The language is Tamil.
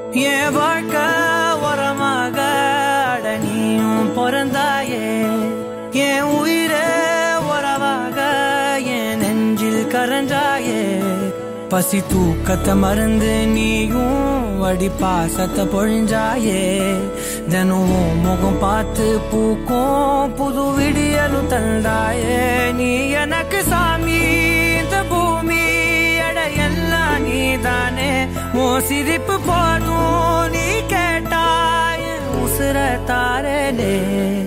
என் வாழ்க்கை உரமாக அடனியும் பிறந்தாயே, என் உயிரே உறவாக என் நெஞ்சில் கரஞ்சாயே. பசி தூக்கத்தை மறந்து நீயும் அடி பாசத்தை பொழிஞ்சாயே. தினம் முகம் பார்த்து பூக்கும் புது விடியலும் தந்தாயே. நீ எனக்கு சாமி, இந்த பூமி எல்லாம் நீதானே. உன் சிரிப்பு போதும்